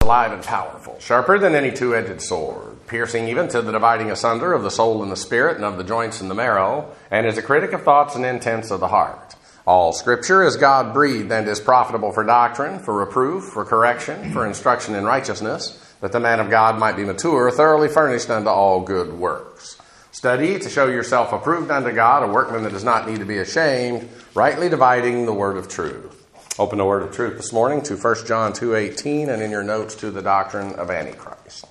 alive and powerful, sharper than any two-edged sword, piercing even to the dividing asunder of the soul and the spirit and of the joints and the marrow, and is a critic of thoughts and intents of the heart. All Scripture is God-breathed and is profitable for doctrine, for reproof, for correction, for instruction in righteousness, that the man of God might be mature, thoroughly furnished unto all good works. Study to show yourself approved unto God, a workman that does not need to be ashamed, rightly dividing the word of truth. Open the word of truth this morning to 1 John 2:18 and in your notes to the doctrine of Antichrist.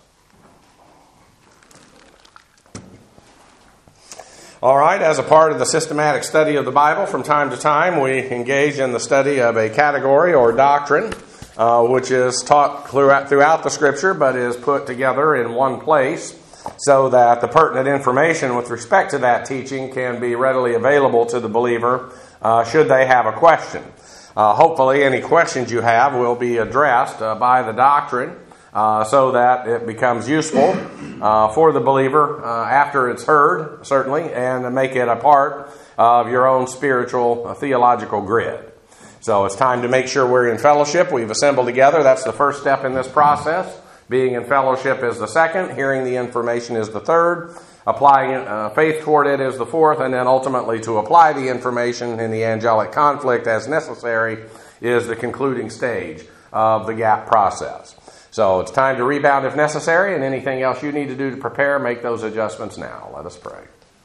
All right, as a part of the systematic study of the Bible, from time to time we engage in the study of a category or doctrine, which is taught throughout the Scripture, but is put together in one place so that the pertinent information with respect to that teaching can be readily available to the believer should they have a question. Hopefully any questions you have will be addressed by the doctrine so that it becomes useful for the believer after it's heard, certainly, and make it a part of your own spiritual theological grid. So it's time to make sure we're in fellowship. We've assembled together. That's the first step in this process. Being in fellowship is the second. Hearing the information is the third. Applying faith toward it is the fourth. And then ultimately to apply the information in the angelic conflict as necessary is the concluding stage of the gap process. So it's time to rebound if necessary, and anything else you need to do to prepare, make those adjustments now. Let us pray.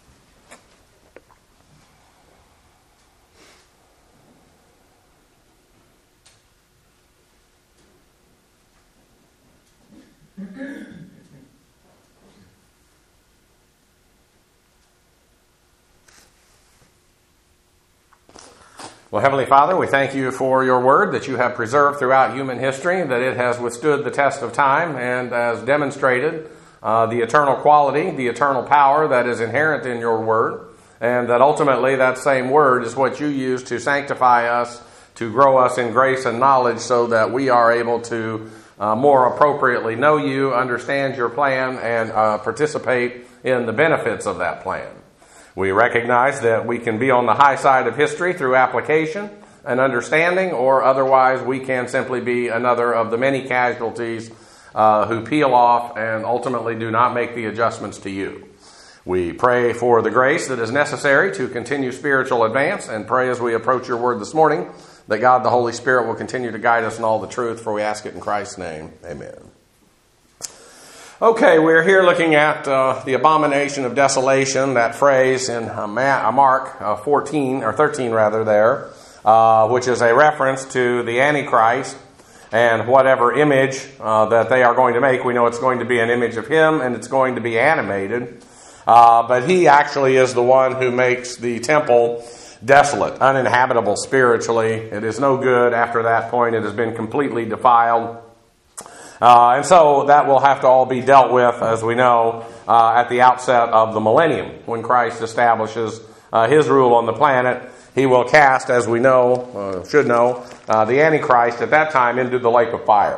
Well, Heavenly Father, we thank you for your word that you have preserved throughout human history, that it has withstood the test of time and has demonstrated the eternal quality, the eternal power that is inherent in your word, and that ultimately that same word is what you use to sanctify us, to grow us in grace and knowledge so that we are able to more appropriately know you, understand your plan, and participate in the benefits of that plan. We recognize that we can be on the high side of history through application and understanding, or otherwise we can simply be another of the many casualties who peel off and ultimately do not make the adjustments to you. We pray for the grace that is necessary to continue spiritual advance, and pray as we approach your word this morning that God the Holy Spirit will continue to guide us in all the truth, for we ask it in Christ's name. Amen. Okay, we're here looking at the abomination of desolation, that phrase in Mark 14, or 13 rather there, which is a reference to the Antichrist and whatever image that they are going to make. We know it's going to be an image of him and it's going to be animated. But he actually is the one who makes the temple desolate, uninhabitable spiritually. It is no good after that point. It has been completely defiled. And so that will have to all be dealt with, as we know, at the outset of the millennium. When Christ establishes his rule on the planet, he will cast, as we know, should know, the Antichrist at that time into the lake of fire.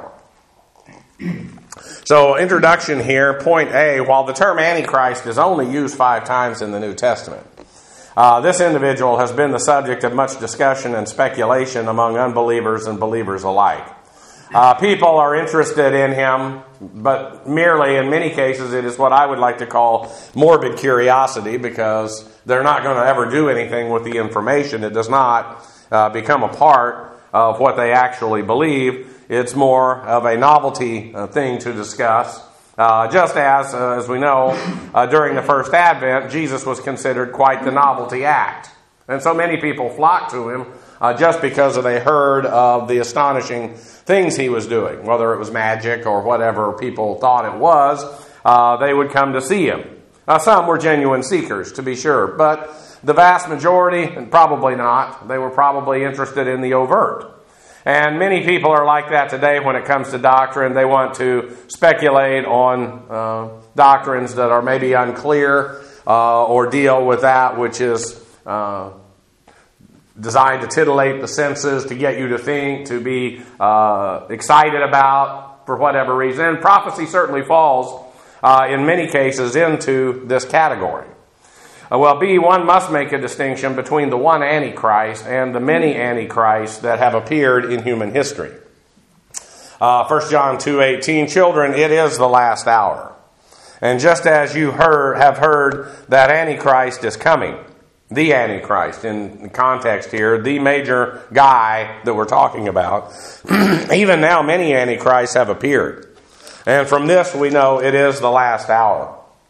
So, introduction here, point A, while the term Antichrist is only used 5 times in the New Testament, this individual has been the subject of much discussion and speculation among unbelievers and believers alike. People are interested in him, but merely in many cases it is what I would like to call morbid curiosity, because they're not going to ever do anything with the information. It does not become a part of what they actually believe. It's more of a novelty thing to discuss. Just as we know, during the first Advent, Jesus was considered quite the novelty act. And so many people flocked to him just because they heard of the astonishing things he was doing. Whether it was magic or whatever people thought it was, they would come to see him. Some were genuine seekers, to be sure, but the vast majority, and probably not, they were probably interested in the overt. And many people are like that today when it comes to doctrine. They want to speculate on doctrines that are maybe unclear or deal with that which is designed to titillate the senses, to get you to think, to be excited about for whatever reason. And prophecy certainly falls in many cases into this category. One must make a distinction between the one Antichrist and the many Antichrists that have appeared in human history. 1 John 2:18, children, it is the last hour. And just as you have heard that Antichrist is coming, the Antichrist in context here, the major guy that we're talking about, even now many Antichrists have appeared. And from this we know it is the last hour.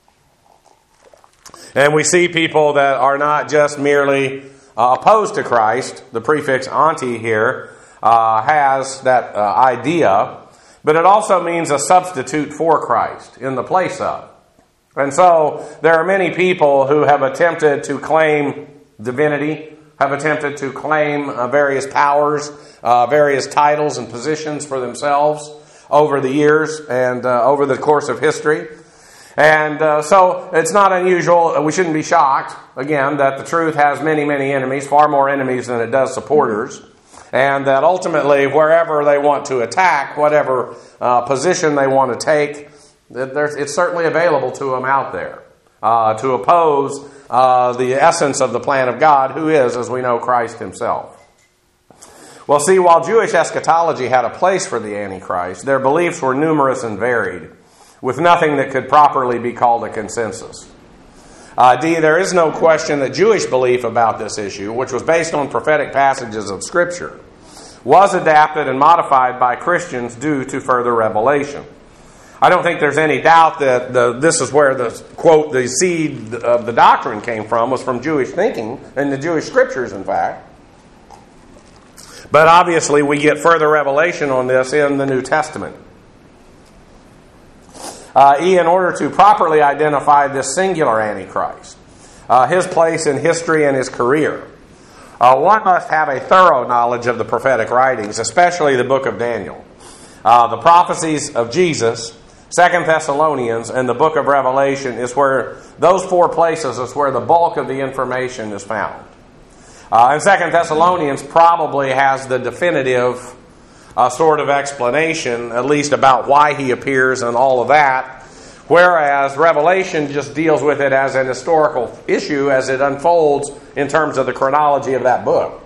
And we see people that are not just merely opposed to Christ. The prefix anti here has that idea, but it also means a substitute for Christ, in the place of. And so there are many people who have attempted to claim divinity, have attempted to claim various powers, various titles and positions for themselves over the years and over the course of history. And so it's not unusual, we shouldn't be shocked, again, that the truth has many, many enemies, far more enemies than it does supporters. And that ultimately, wherever they want to attack, whatever position they want to take, it's certainly available to them out there to oppose the essence of the plan of God, who is, as we know, Christ himself. Well, see, while Jewish eschatology had a place for the Antichrist, their beliefs were numerous and varied, with nothing that could properly be called a consensus. There is no question that Jewish belief about this issue, which was based on prophetic passages of Scripture, was adapted and modified by Christians due to further revelation. I don't think there's any doubt that this is where the, quote, the seed of the doctrine came from, was from Jewish thinking, and the Jewish Scriptures, in fact. But obviously we get further revelation on this in the New Testament. In order to properly identify this singular Antichrist, his place in history and his career, one must have a thorough knowledge of the prophetic writings, especially the book of Daniel, the prophecies of Jesus, 2 Thessalonians, and the book of Revelation is where, those four places is where the bulk of the information is found. And 2 Thessalonians probably has the definitive sort of explanation, at least about why he appears and all of that, whereas Revelation just deals with it as an historical issue as it unfolds in terms of the chronology of that book.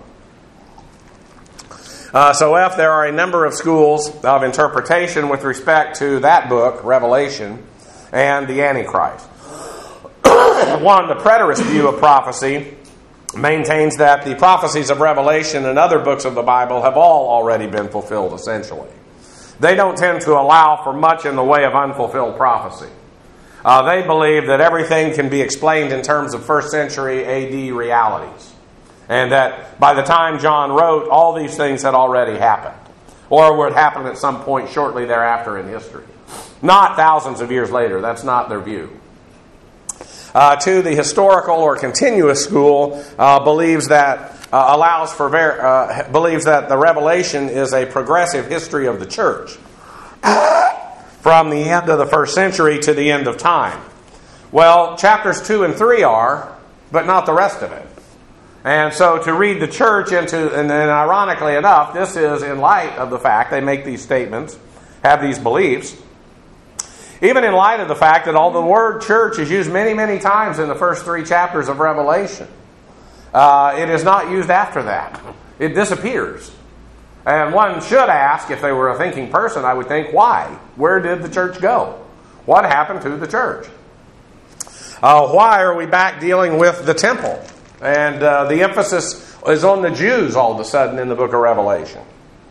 So there are a number of schools of interpretation with respect to that book, Revelation, and the Antichrist. One, the preterist view of prophecy, maintains that the prophecies of Revelation and other books of the Bible have all already been fulfilled, essentially. They don't tend to allow for much in the way of unfulfilled prophecy. They believe that everything can be explained in terms of first century AD realities. And that by the time John wrote, all these things had already happened. Or would happen at some point shortly thereafter in history. Not thousands of years later. That's not their view. To the historical or continuous school believes that believes that the Revelation is a progressive history of the church from the end of the first century to the end of time. Well, chapters 2 and 3 are, but not the rest of it. And so to read the church into, and then ironically enough, this is in light of the fact they make these statements, have these beliefs, even in light of the fact that all the word church is used many, many times in the first 3 chapters of Revelation. It is not used after that. It disappears. And one should ask, if they were a thinking person, I would think, why? Where did the church go? What happened to the church? Why are we back dealing with the temple? And the emphasis is on the Jews all of a sudden in the book of Revelation.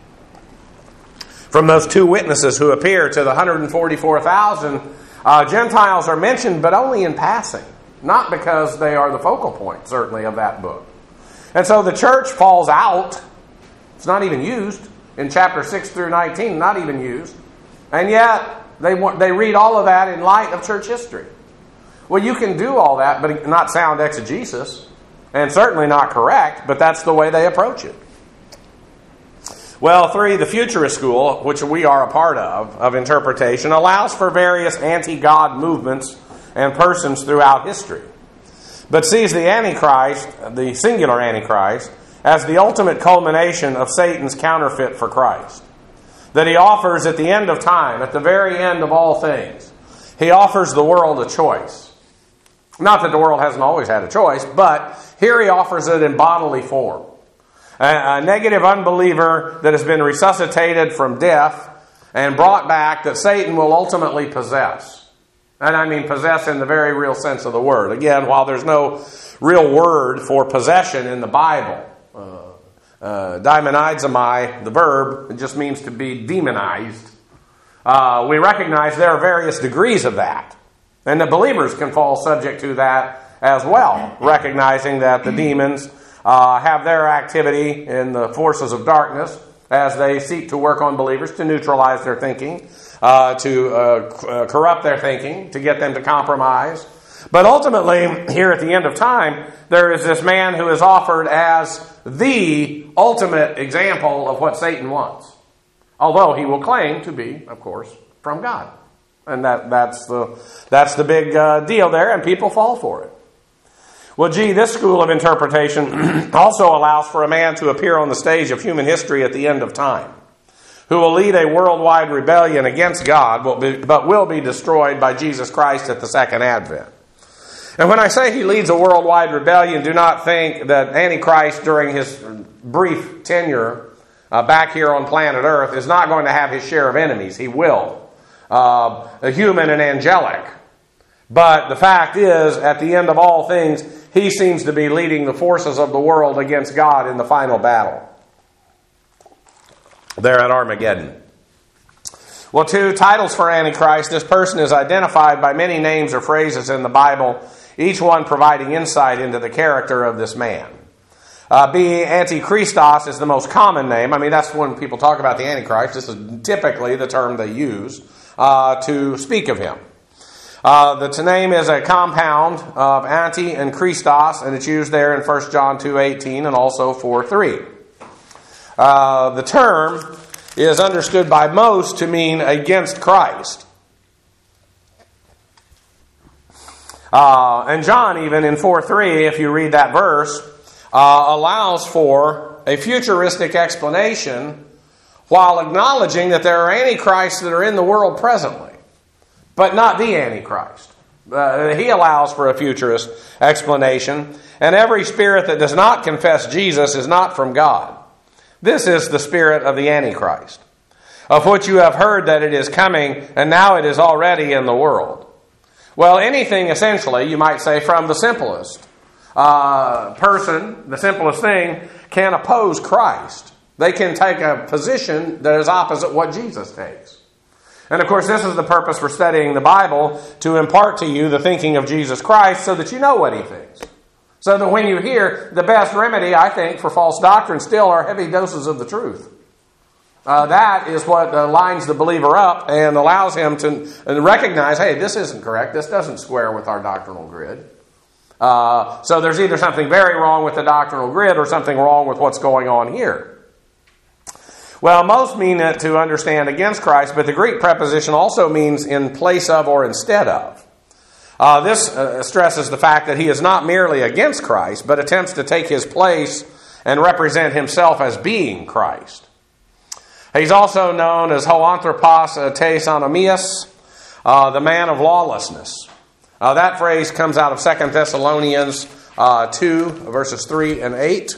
From those 2 witnesses who appear to the 144,000, Gentiles are mentioned, but only in passing. Not because they are the focal point, certainly, of that book. And so the church falls out. It's not even used. In chapter 6 through 19, not even used. And yet, they read all of that in light of church history. Well, you can do all that, but not sound exegesis. And certainly not correct, but that's the way they approach it. Well, 3, the futurist school, which we are a part of interpretation, allows for various anti-God movements and persons throughout history, but sees the Antichrist, the singular Antichrist, as the ultimate culmination of Satan's counterfeit for Christ. That he offers at the end of time, at the very end of all things, he offers the world a choice. Not that the world hasn't always had a choice, but here he offers it in bodily form. A negative unbeliever that has been resuscitated from death and brought back that Satan will ultimately possess. And I mean possess in the very real sense of the word. Again, while there's no real word for possession in the Bible, daimonidzomai, the verb, it just means to be demonized. We recognize there are various degrees of that. And the believers can fall subject to that as well, recognizing that the demons have their activity in the forces of darkness as they seek to work on believers to neutralize their thinking, to corrupt their thinking, to get them to compromise. But ultimately, here at the end of time, there is this man who is offered as the ultimate example of what Satan wants. Although he will claim to be, of course, from God. And that's the big deal there, and people fall for it. Well, this school of interpretation also allows for a man to appear on the stage of human history at the end of time, who will lead a worldwide rebellion against God, but will be destroyed by Jesus Christ at the second advent. And when I say he leads a worldwide rebellion, do not think that Antichrist, during his brief tenure back here on planet Earth, is not going to have his share of enemies. He will. Human and angelic. But the fact is, at the end of all things, he seems to be leading the forces of the world against God in the final battle there at Armageddon. Well, 2 titles for Antichrist. This person is identified by many names or phrases in the Bible, each one providing insight into the character of this man. Antichristos is the most common name. I mean, that's when people talk about the Antichrist. This is typically the term they use to speak of him. The name is a compound of anti and Christos, and it's used there in 1 John 2:18 and also 4:3. The term is understood by most to mean against Christ. And John, even in 4:3, if you read that verse, allows for a futuristic explanation while acknowledging that there are antichrists that are in the world presently, but not the Antichrist. He allows for a futurist explanation, and every spirit that does not confess Jesus is not from God. This is the spirit of the Antichrist, of which you have heard that it is coming, and now it is already in the world. Well, anything essentially, you might say, from the simplest person, the simplest thing, can oppose Christ. They can take a position that is opposite what Jesus takes. And of course, this is the purpose for studying the Bible, to impart to you the thinking of Jesus Christ so that you know what he thinks. So that when you hear, the best remedy, I think, for false doctrine still are heavy doses of the truth. That is what lines the believer up and allows him to recognize, hey, this isn't correct. This doesn't square with our doctrinal grid. So there's either something very wrong with the doctrinal grid or something wrong with what's going on here. Well, most mean it to understand against Christ, but the Greek preposition also means in place of or instead of. This stresses the fact that he is not merely against Christ, but attempts to take his place and represent himself as being Christ. He's also known as Hoanthropos tes anomias, the man of lawlessness. That phrase comes out of 2 Thessalonians 2, verses 3 and 8.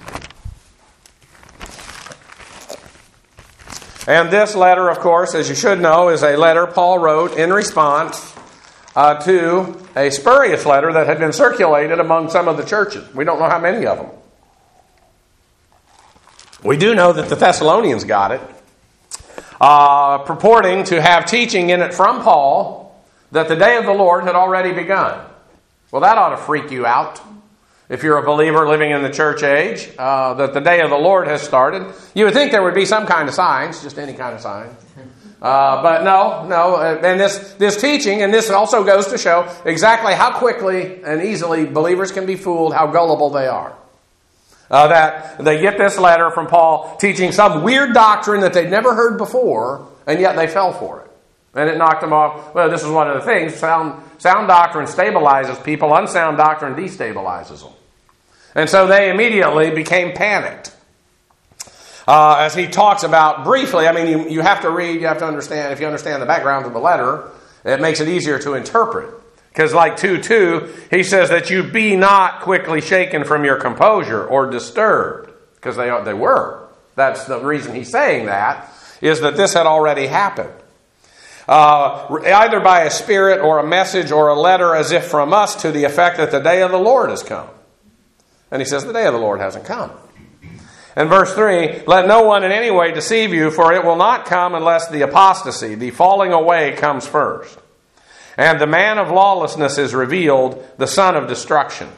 And this letter, of course, as you should know, is a letter Paul wrote in response to a spurious letter that had been circulated among some of the churches. We don't know how many of them. We do know that the Thessalonians got it, purporting to have teaching in it from Paul that the day of the Lord had already begun. Well, that ought to freak you out. If you're a believer living in the church age, that the day of the Lord has started. You would think there would be some kind of signs, just any kind of sign. But no. And this teaching, and this also goes to show exactly how quickly and easily believers can be fooled, how gullible they are. That they get this letter from Paul teaching some weird doctrine that they'd never heard before, and yet they fell for it. And it knocked them off. Well, this is one of the things. Sound doctrine stabilizes people. Unsound doctrine destabilizes them. And so they immediately became panicked. As he talks about briefly, I mean, you have to read, you have to understand. If you understand the background of the letter, it makes it easier to interpret. Because like 2:2, he says that you be not quickly shaken from your composure or disturbed. Because they were. That's the reason he's saying that. is that this had already happened. Either by a spirit or a message or a letter as if from us, to the effect that the day of the Lord has come. And he says the day of the Lord hasn't come. And verse 3, let no one in any way deceive you, for it will not come unless the apostasy, the falling away, comes first. And the man of lawlessness is revealed, the son of destruction.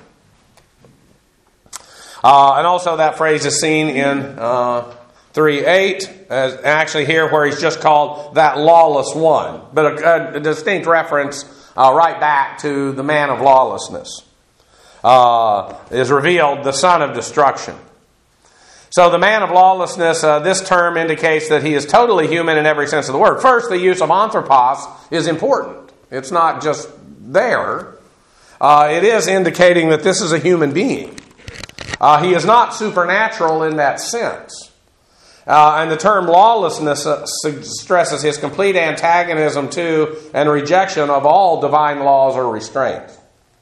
And also that phrase is seen in 3:8, actually here where he's just called that lawless one. But a distinct reference right back to the man of lawlessness. Is revealed, the son of destruction. So the man of lawlessness, this term indicates that he is totally human in every sense of the word. First, the use of anthropos is important. It's not just there. It is indicating that this is a human being. He is not supernatural in that sense. And the term lawlessness stresses his complete antagonism to and rejection of all divine laws or restraints.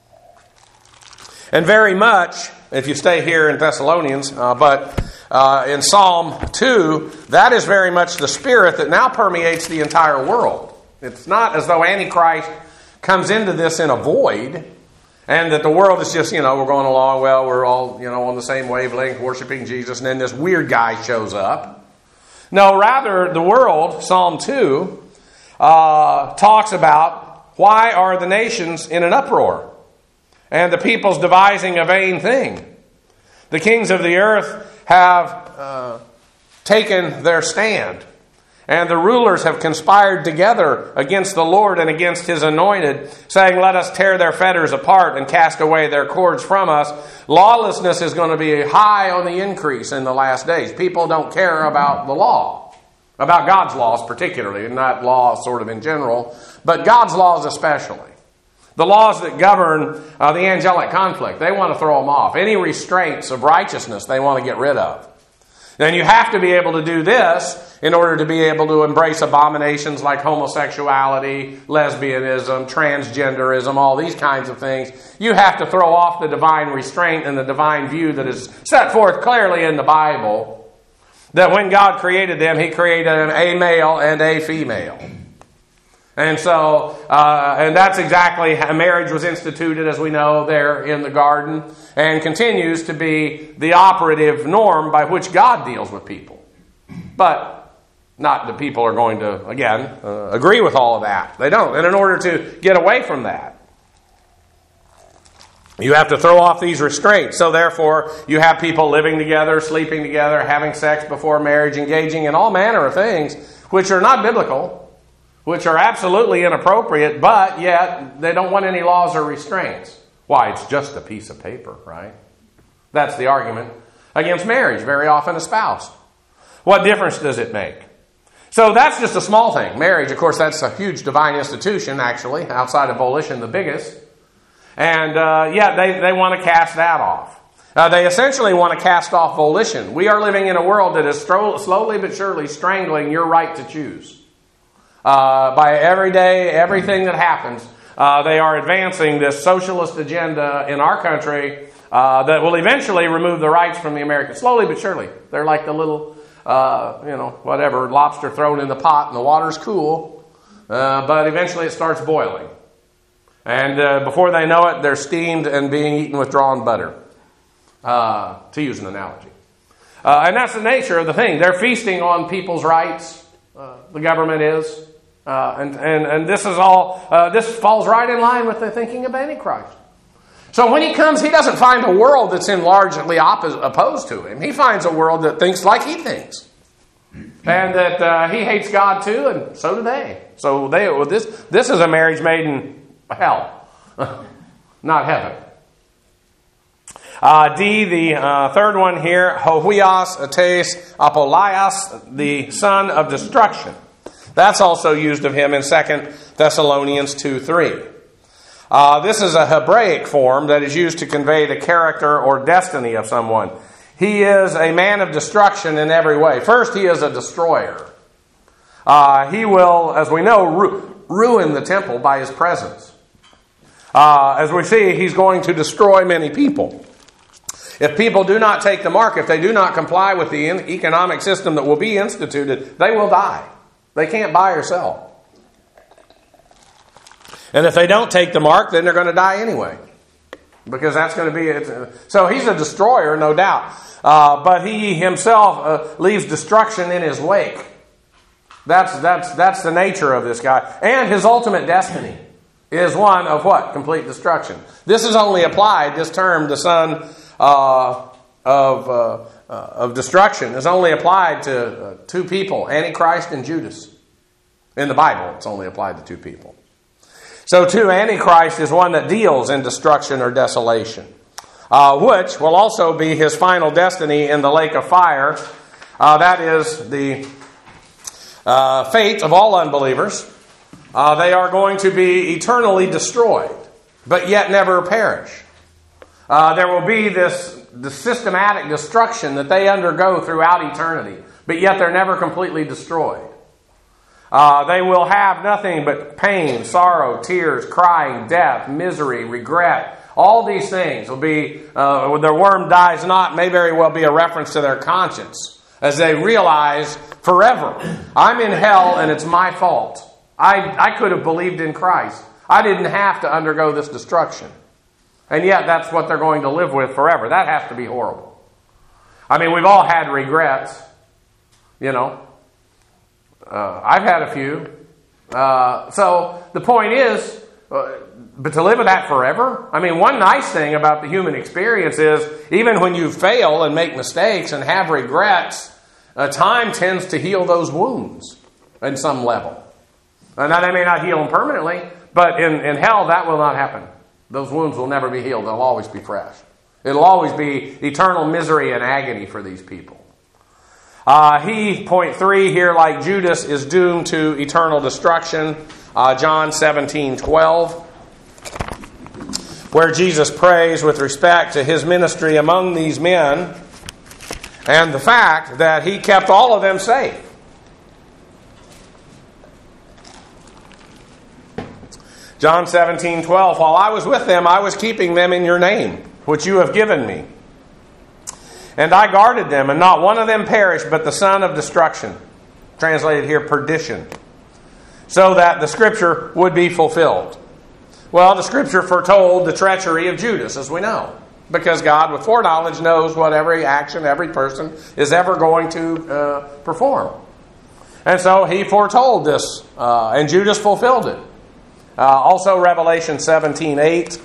And very much, if you stay here in Thessalonians, but in Psalm 2, that is very much the spirit that now permeates the entire world. It's not as though Antichrist comes into this in a void, and that the world is just, we're going along, well, we're all, on the same wavelength, worshiping Jesus, and then this weird guy shows up. No, rather, the world, Psalm 2, talks about why are the nations in an uproar, and the peoples devising a vain thing. The kings of the earth have taken their stand, and the rulers have conspired together against the Lord and against His anointed, saying, let us tear their fetters apart and cast away their cords from us. Lawlessness is going to be high on the increase in the last days. People don't care about the law, about God's laws particularly, not law sort of in general, but God's laws especially. The laws that govern the angelic conflict, they want to throw them off. Any restraints of righteousness, they want to get rid of. And you have to be able to do this in order to be able to embrace abominations like homosexuality, lesbianism, transgenderism, all these kinds of things. You have to throw off the divine restraint and the divine view that is set forth clearly in the Bible, that when God created them, He created a male and a female. And so, and that's exactly how marriage was instituted, as we know, there in the garden, and continues to be the operative norm by which God deals with people. But not that people are going to, again, agree with all of that. They don't. And in order to get away from that, you have to throw off these restraints. So therefore, you have people living together, sleeping together, having sex before marriage, engaging in all manner of things which are not biblical, which are absolutely inappropriate, but yet they don't want any laws or restraints. Why? It's just a piece of paper, right? That's the argument against marriage, very often espoused. What difference does it make? So that's just a small thing. Marriage, of course, that's a huge divine institution, actually, outside of volition, the biggest. And yet they want to cast that off. They essentially want to cast off volition. We are living in a world that is slowly but surely strangling your right to choose. By every day, everything that happens, they are advancing this socialist agenda in our country that will eventually remove the rights from the Americans. Slowly but surely. They're like the little, whatever, lobster thrown in the pot and the water's cool. But eventually it starts boiling. And before they know it, they're steamed and being eaten with drawn butter, to use an analogy. And that's the nature of the thing. They're feasting on people's rights. The government is. And this is all, this falls right in line with the thinking of Antichrist. So when he comes, he doesn't find a world that's largely opposed to him. He finds a world that thinks like he thinks. And that he hates God too, and so do they. So this is a marriage made in hell, not heaven. D, the third one here, Hohuios Ates Apolias, the son of destruction. That's also used of him in 2 Thessalonians 2:3. This is a Hebraic form that is used to convey the character or destiny of someone. He is a man of destruction in every way. First, he is a destroyer. He will, as we know, ruin the temple by his presence. As we see, he's going to destroy many people. If people do not take the mark, if they do not comply with the economic system that will be instituted, they will die. They can't buy or sell. And if they don't take the mark, then they're going to die anyway. Because that's going to be it. So he's a destroyer, no doubt. But he himself leaves destruction in his wake. That's the nature of this guy. And his ultimate destiny is one of what? Complete destruction. This is only applied, this term, the son of destruction, is only applied to two people, Antichrist and Judas. In the Bible, it's only applied to two people. So too, Antichrist is one that deals in destruction or desolation, which will also be his final destiny in the lake of fire. That is the fate of all unbelievers. They are going to be eternally destroyed, but yet never perish. There will be the systematic destruction that they undergo throughout eternity, but yet they're never completely destroyed. They will have nothing but pain, sorrow, tears, crying, death, misery, regret. All these things will be, their worm dies not, may very well be a reference to their conscience, as they realize forever, I'm in hell and it's my fault. I could have believed in Christ. I didn't have to undergo this destruction. And yet that's what they're going to live with forever. That has to be horrible. I mean, we've all had regrets, you know. I've had a few. So the point is, but to live with that forever? I mean, one nice thing about the human experience is, even when you fail and make mistakes and have regrets, time tends to heal those wounds in some level. And now they may not heal them permanently, but in hell that will not happen. Those wounds will never be healed. They'll always be fresh. It'll always be eternal misery and agony for these people. He, point 3 here, like Judas, is doomed to eternal destruction. John 17:12, where Jesus prays with respect to his ministry among these men and the fact that he kept all of them safe. John 17:12, while I was with them, I was keeping them in your name, which you have given me. And I guarded them, and not one of them perished, but the son of destruction. Translated here, perdition. So that the scripture would be fulfilled. Well, the scripture foretold the treachery of Judas, as we know. Because God, with foreknowledge, knows what every action, every person is ever going to perform. And so he foretold this, and Judas fulfilled it. Also Revelation 17:8.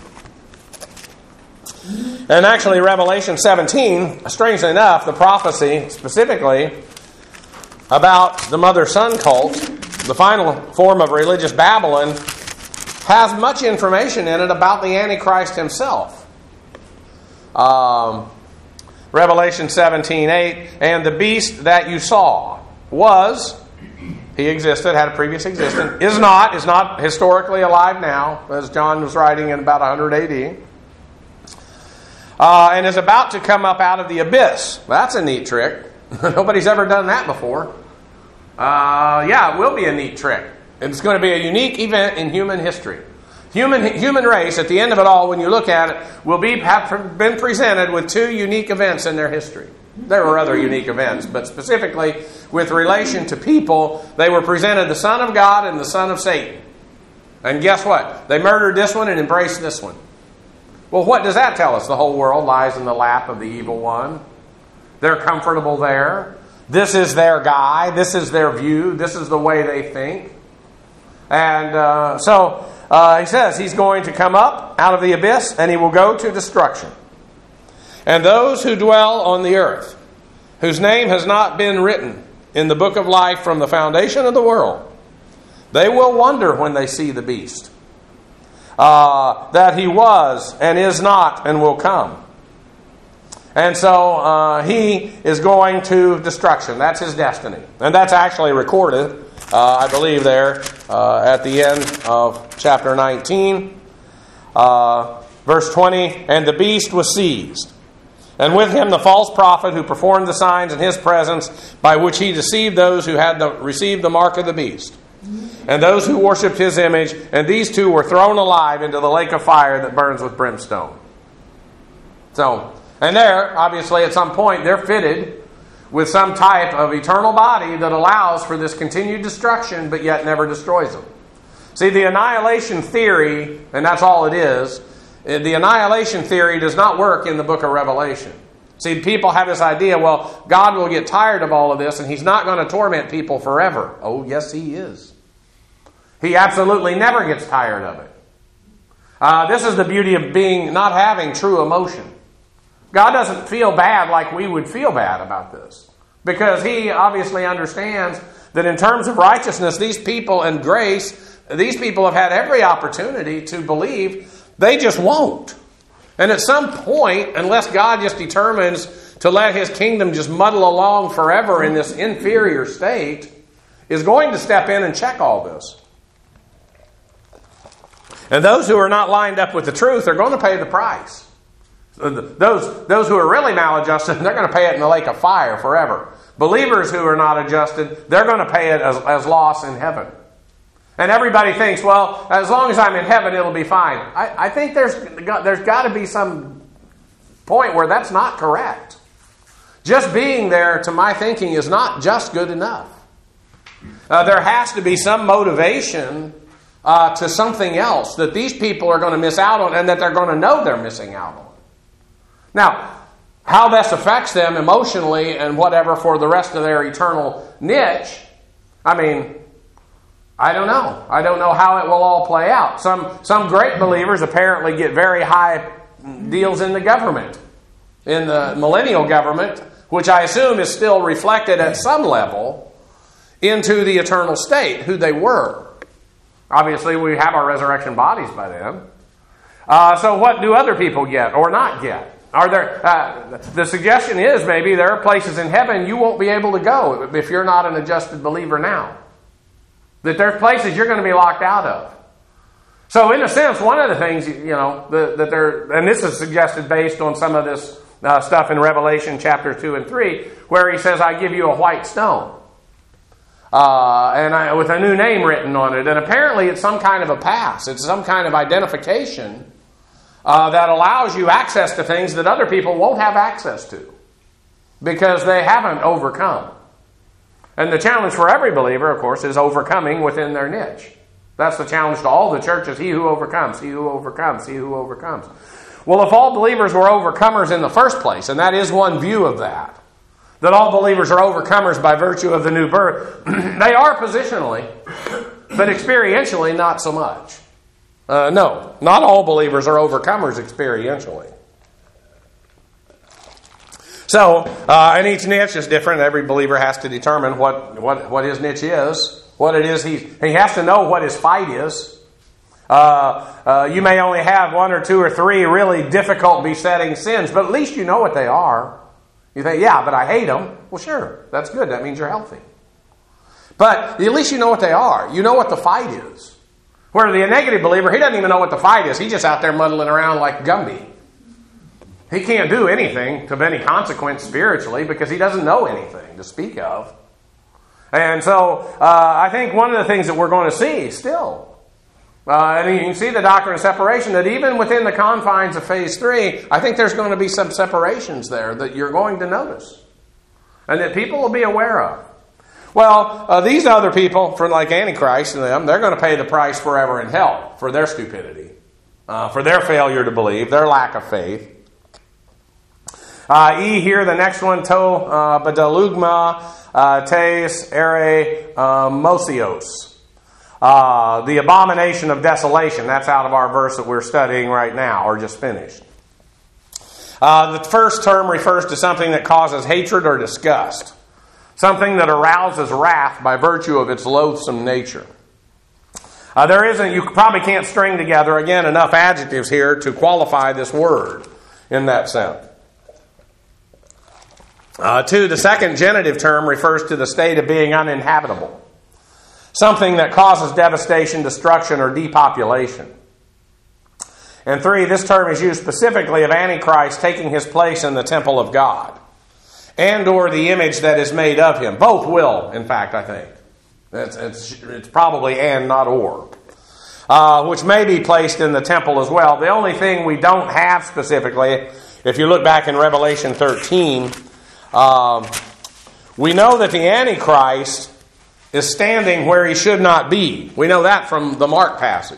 And actually Revelation 17, strangely enough, the prophecy specifically about the mother-son cult, the final form of religious Babylon, has much information in it about the Antichrist himself. Revelation 17:8, and the beast that you saw was... He existed, had a previous existence, is not historically alive now, as John was writing in about 100 AD, and is about to come up out of the abyss. That's a neat trick. Nobody's ever done that before. Yeah, it will be a neat trick. It's going to be a unique event in human history. Human race, at the end of it all, when you look at it, have been presented with two unique events in their history. There were other unique events, but specifically with relation to people, they were presented the Son of God and the Son of Satan. And guess what? They murdered this one and embraced this one. Well, what does that tell us? The whole world lies in the lap of the evil one. They're comfortable there. This is their guy. This is their view. This is the way they think. And so he says he's going to come up out of the abyss and he will go to destruction. And those who dwell on the earth, whose name has not been written in the book of life from the foundation of the world, they will wonder when they see the beast, that he was and is not and will come. And so he is going to destruction. That's his destiny. And that's actually recorded, I believe, there at the end of chapter 19. Verse 20, and the beast was seized. And with him the false prophet who performed the signs in his presence, by which he deceived those who had received the mark of the beast, and those who worshipped his image, and these two were thrown alive into the lake of fire that burns with brimstone. So, And there, obviously, at some point, they're fitted with some type of eternal body that allows for this continued destruction, but yet never destroys them. See, the annihilation theory, and that's all it is, the annihilation theory does not work in the book of Revelation. See, people have this idea, well, God will get tired of all of this and He's not going to torment people forever. Oh, yes, He is. He absolutely never gets tired of it. This is the beauty of not having true emotion. God doesn't feel bad like we would feel bad about this, because He obviously understands that in terms of righteousness, these people and grace, these people have had every opportunity to believe. They just won't. And at some point, unless God just determines to let His kingdom just muddle along forever in this inferior state, is going to step in and check all this. And those who are not lined up with the truth are going to pay the price. Those who are really maladjusted, they're going to pay it in the lake of fire forever. Believers who are not adjusted, they're going to pay it as loss in heaven. And everybody thinks, well, as long as I'm in heaven, it'll be fine. I think there's got to be some point where that's not correct. Just being there, to my thinking, is not just good enough. There has to be some motivation to something else that these people are going to miss out on, and that they're going to know they're missing out on. Now, how this affects them emotionally and whatever for the rest of their eternal niche, I mean, I don't know. I don't know how it will all play out. Some great believers apparently get very high deals in the government, in the millennial government, which I assume is still reflected at some level into the eternal state, who they were. Obviously, we have our resurrection bodies by then. So what do other people get or not get? Are there? The suggestion is maybe there are places in heaven you won't be able to go if you're not an adjusted believer now. That there's places you're going to be locked out of. So in a sense, one of the things, that they're, and this is suggested based on some of this stuff in Revelation chapter 2 and 3, where He says, I give you a white stone. With a new name written on it. And apparently it's some kind of a pass. It's some kind of identification that allows you access to things that other people won't have access to, because they haven't overcome. And the challenge for every believer, of course, is overcoming within their niche. That's the challenge to all the churches. He who overcomes, he who overcomes, he who overcomes. Well, if all believers were overcomers in the first place, and that is one view of that all believers are overcomers by virtue of the new birth, they are positionally, but experientially not so much. No, not all believers are overcomers experientially. So, and each niche is different. Every believer has to determine what his niche is, what it is he has to know what his fight is. You may only have one or two or three really difficult besetting sins, but at least you know what they are. You think, yeah, but I hate them. Well, sure, that's good. That means you're healthy. But at least you know what they are. You know what the fight is. Where the negative believer, he doesn't even know what the fight is. He's just out there muddling around like Gumby. He can't do anything of any consequence spiritually because he doesn't know anything to speak of. And so I think one of the things that we're going to see still, and you can see the doctrine of separation, that even within the confines of phase 3, I think there's going to be some separations there that you're going to notice. And that people will be aware of. Well, these other people, for like Antichrist and them, they're going to pay the price forever in hell for their stupidity, for their failure to believe, their lack of faith. Here, the next one, to badalugma tes ere mosios. The abomination of desolation. That's out of our verse that we're studying right now, or just finished. The first term refers to something that causes hatred or disgust. Something that arouses wrath by virtue of its loathsome nature. You probably can't string together, again, enough adjectives here to qualify this word in that sense. 2, the second genitive term refers to the state of being uninhabitable. Something that causes devastation, destruction, or depopulation. And 3, this term is used specifically of Antichrist taking his place in the temple of God, and or the image that is made of him. Both will, in fact, I think. It's probably and, not or. Which may be placed in the temple as well. The only thing we don't have specifically If you look back in Revelation 13, we know that the Antichrist is standing where he should not be. We know that from the Mark passage.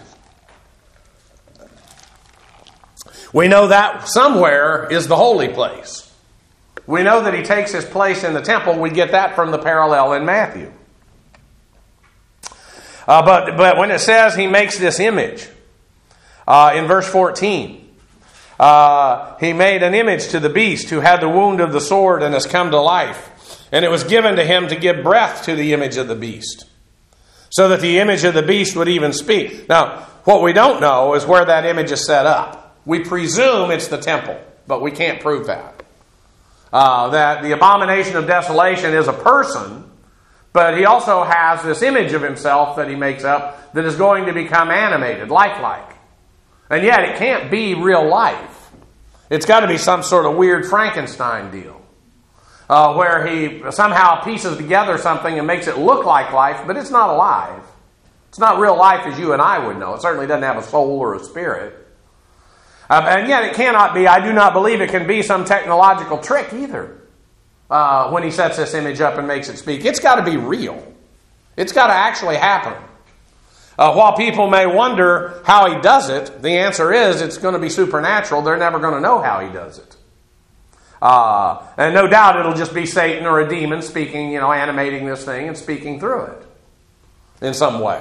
We know that somewhere is the holy place. We know that he takes his place in the temple. We get that from the parallel in Matthew. But when it says he makes this image, in verse 14, he made an image to the beast who had the wound of the sword and has come to life. And it was given to him to give breath to the image of the beast, so that the image of the beast would even speak. Now, what we don't know is where that image is set up. We presume it's the temple, but we can't prove that. That the abomination of desolation is a person, but he also has this image of himself that he makes up that is going to become animated, lifelike. And yet it can't be real life. It's got to be some sort of weird Frankenstein deal. Where he somehow pieces together something and makes it look like life, but it's not alive. It's not real life as you and I would know. It certainly doesn't have a soul or a spirit. And yet it cannot be, I do not believe it can be some technological trick either. When he sets this image up and makes it speak. It's got to be real. It's got to actually happen. While people may wonder how he does it, the answer is it's going to be supernatural. They're never going to know how he does it. And no doubt it'll just be Satan or a demon speaking, animating this thing and speaking through it in some way.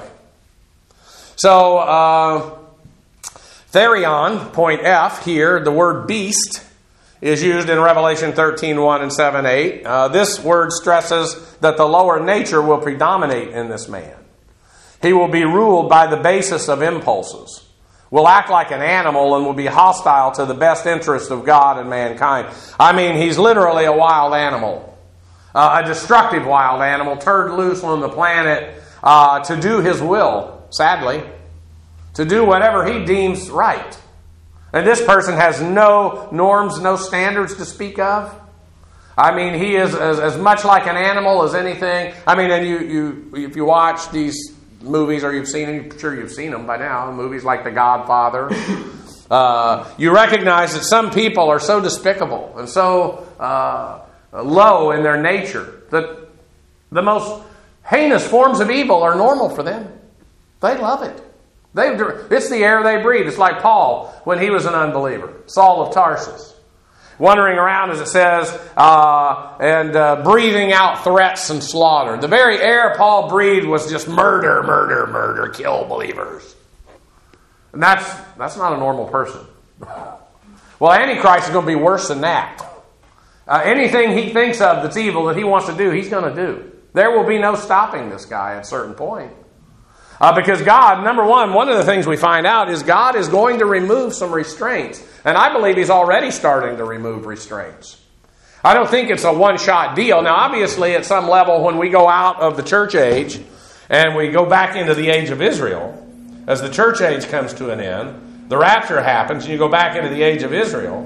So, Therion, point F here, the word beast is used in Revelation 13:1 and 7:8. This word stresses that the lower nature will predominate in this man. He will be ruled by the basis of impulses, will act like an animal, and will be hostile to the best interest of God and mankind. I mean, he's literally a wild animal, a destructive wild animal, turned loose on the planet to do his will, sadly, to do whatever he deems right. And this person has no norms, no standards to speak of. I mean, he is as much like an animal as anything. I mean, and if you watch these movies, or I'm sure you've seen them by now, movies like The Godfather, you recognize that some people are so despicable and so low in their nature that the most heinous forms of evil are normal for them. They love it. It's the air they breathe. It's like Paul when he was an unbeliever, Saul of Tarsus, wandering around, as it says, and breathing out threats and slaughter. The very air Paul breathed was just murder, murder, murder, kill believers. And that's not a normal person. Well, Antichrist is going to be worse than that. Anything he thinks of that's evil that he wants to do, he's going to do. There will be no stopping this guy at a certain point. Because God, number one of the things we find out is God is going to remove some restraints. And I believe He's already starting to remove restraints. I don't think it's a one-shot deal. Now, obviously, at some level, when we go out of the church age and we go back into the age of Israel, as the church age comes to an end, the rapture happens, and you go back into the age of Israel,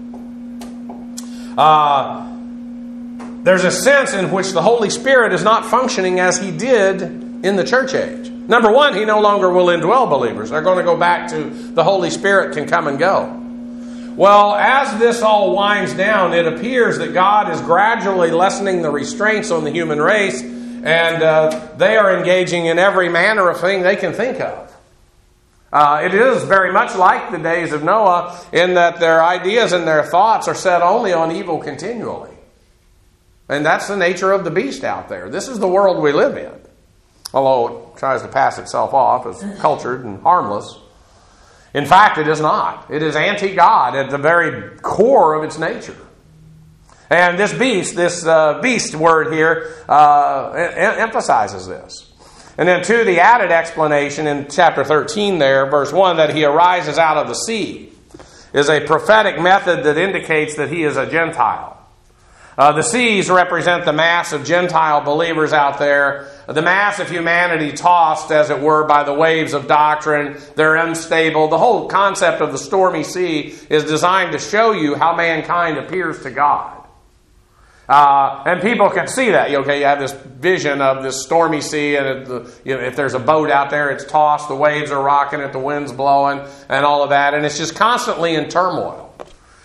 there's a sense in which the Holy Spirit is not functioning as He did in the church age. Number one, He no longer will indwell believers. They're going to go back to the Holy Spirit can come and go. Well, as this all winds down, it appears that God is gradually lessening the restraints on the human race, and they are engaging in every manner of thing they can think of. It is very much like the days of Noah in that their ideas and their thoughts are set only on evil continually. And that's the nature of the beast out there. This is the world we live in. Although it tries to pass itself off as cultured and harmless. In fact, it is not. It is anti-God at the very core of its nature. And this beast word here emphasizes this. And then two, the added explanation in chapter 13 there, verse 1, that he arises out of the sea, is a prophetic method that indicates that he is a Gentile. The seas represent the mass of Gentile believers out there, the mass of humanity tossed, as it were, by the waves of doctrine. They're unstable. The whole concept of the stormy sea is designed to show you how mankind appears to God. And people can see that. Okay, you have this vision of this stormy sea, and if there's a boat out there, it's tossed, the waves are rocking it, the wind's blowing, and all of that, and it's just constantly in turmoil.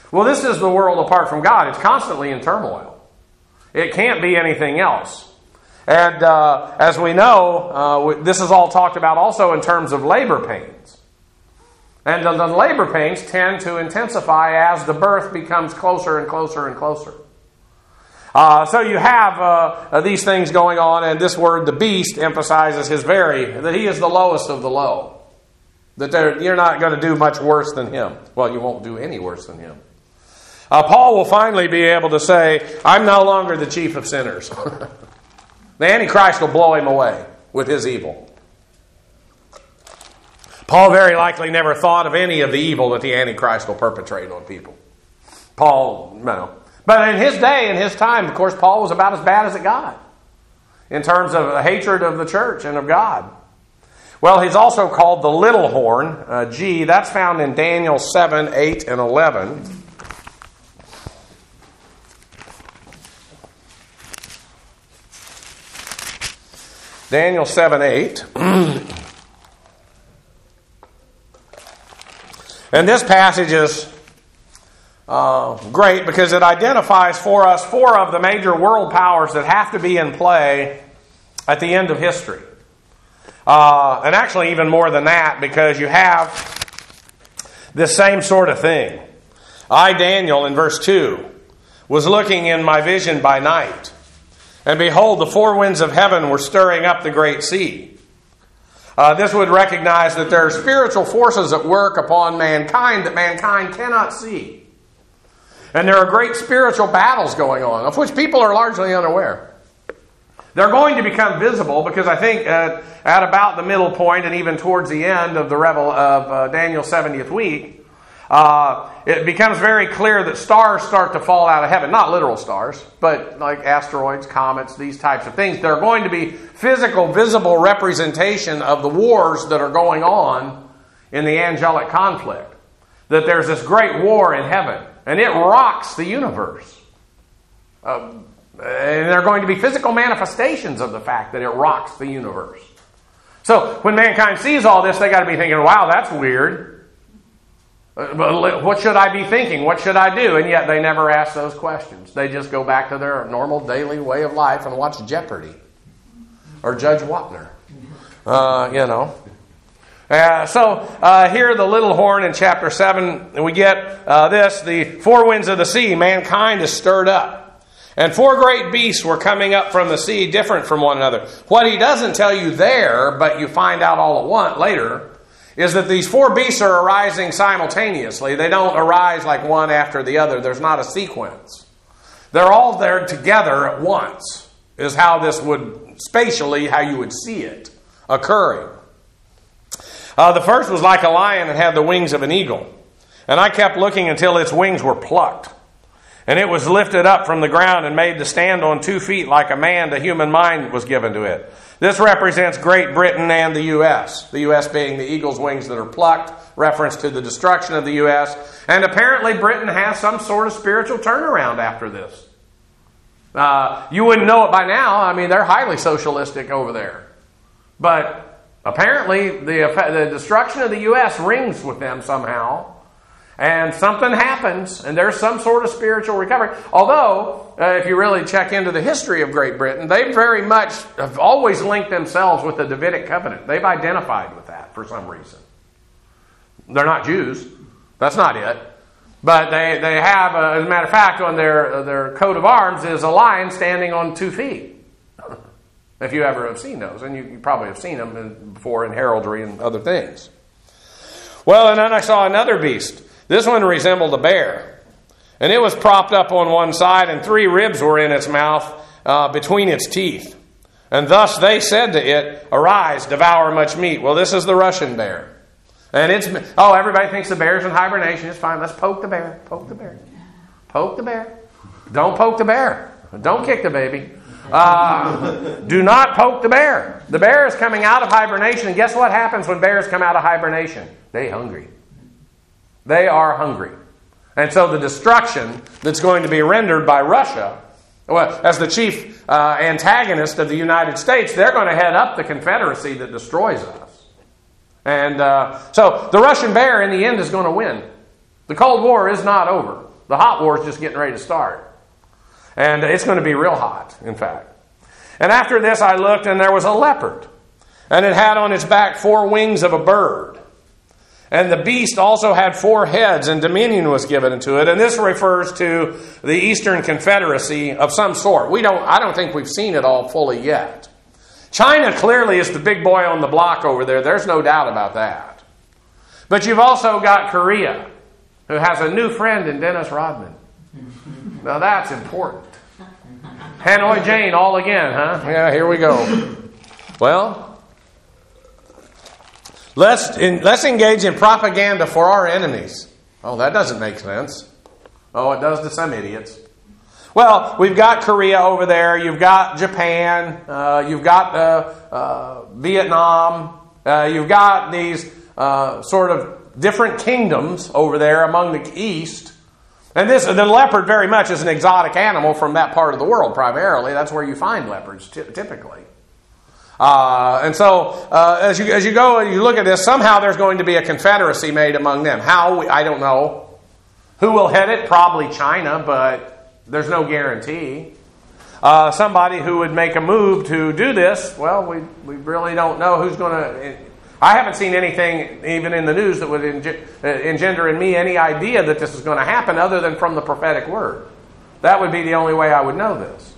Well, this is the world apart from God. It's constantly in turmoil. It can't be anything else. And as we know, this is all talked about also in terms of labor pains. And the labor pains tend to intensify as the birth becomes closer and closer and closer. So you have these things going on, and this word, the beast, emphasizes that he is the lowest of the low. That you're not going to do much worse than him. Well, you won't do any worse than him. Paul will finally be able to say, I'm no longer the chief of sinners. The Antichrist will blow him away with his evil. Paul very likely never thought of any of the evil that the Antichrist will perpetrate on people. Paul, no. But in his day, in his time, of course, Paul was about as bad as it got in terms of hatred of the church and of God. Well, he's also called the little horn, G. That's found in Daniel 7, 8, and 11. Daniel 7, 8. And this passage is great because it identifies for us 4 of the major world powers that have to be in play at the end of history. And actually even more than that, because you have this same sort of thing. I, Daniel, in verse 2, was looking in my vision by night, and behold, the 4 winds of heaven were stirring up the great sea. This would recognize that there are spiritual forces at work upon mankind that mankind cannot see. And there are great spiritual battles going on, of which people are largely unaware. They're going to become visible because I think at about the middle point and even towards the end of Daniel's 70th week, it becomes very clear that stars start to fall out of heaven. Not literal stars, but like asteroids, comets, these types of things. They're going to be physical, visible representation of the wars that are going on in the angelic conflict. That there's this great war in heaven, and it rocks the universe. And there are going to be physical manifestations of the fact that it rocks the universe. So when mankind sees all this, they got to be thinking, wow, that's weird. What should I be thinking? What should I do? And yet they never ask those questions. They just go back to their normal daily way of life and watch Jeopardy or Judge Wapner. So here the little horn in chapter 7, we get this. The 4 winds of the sea, mankind is stirred up. And 4 great beasts were coming up from the sea, different from one another. What he doesn't tell you there, but you find out all at once later, is that these 4 beasts are arising simultaneously. They don't arise like one after the other. There's not a sequence. They're all there together at once, is how this would, spatially, how you would see it occurring. The first was like a lion and had the wings of an eagle. And I kept looking until its wings were plucked. And it was lifted up from the ground and made to stand on 2 feet like a man. The human mind was given to it. This represents Great Britain and the U.S. The U.S. being the eagle's wings that are plucked, reference to the destruction of the U.S. And apparently Britain has some sort of spiritual turnaround after this. You wouldn't know it by now. I mean, they're highly socialistic over there. But apparently the destruction of the U.S. rings with them somehow. And something happens, and there's some sort of spiritual recovery. Although, if you really check into the history of Great Britain, they very much have always linked themselves with the Davidic covenant. They've identified with that for some reason. They're not Jews. That's not it. But they have, as a matter of fact, on their coat of arms is a lion standing on 2 feet. If you ever have seen those. And you probably have seen them before in heraldry and other things. Well, and then I saw another beast. This one resembled a bear, and it was propped up on one side, and 3 ribs were in its mouth between its teeth. And thus they said to it, arise, devour much meat. Well, this is the Russian bear. And everybody thinks the bear's in hibernation. It's fine. Let's poke the bear. Poke the bear. Poke the bear. Don't poke the bear. Don't kick the baby. Do not poke the bear. The bear is coming out of hibernation, and guess what happens when bears come out of hibernation? They're hungry. They are hungry. And so the destruction that's going to be rendered by Russia, well, as the chief antagonist of the United States, they're going to head up the Confederacy that destroys us. And so the Russian bear in the end is going to win. The Cold War is not over. The hot war is just getting ready to start. And it's going to be real hot, in fact. And after this I looked, and there was a leopard. And it had on its back 4 wings of a bird. And the beast also had 4 heads, and dominion was given unto it. And this refers to the Eastern Confederacy of some sort. I don't think we've seen it all fully yet. China clearly is the big boy on the block over there. There's no doubt about that. But you've also got Korea, who has a new friend in Dennis Rodman. Now that's important. Hanoi Jane all again, huh? Yeah, here we go. Well, let's engage in propaganda for our enemies. Oh, that doesn't make sense. Oh, it does to some idiots. Well, we've got Korea over there. You've got Japan. You've got Vietnam. You've got these sort of different kingdoms over there among the East. And the leopard very much is an exotic animal from that part of the world, primarily. That's where you find leopards, typically. And so, as you go and you look at this, somehow there's going to be a confederacy made among them. How? I don't know. Who will head it? Probably China, but there's no guarantee. Somebody who would make a move to do this, well, we really don't know who's going to... I haven't seen anything, even in the news, that would engender in me any idea that this is going to happen other than from the prophetic word. That would be the only way I would know this.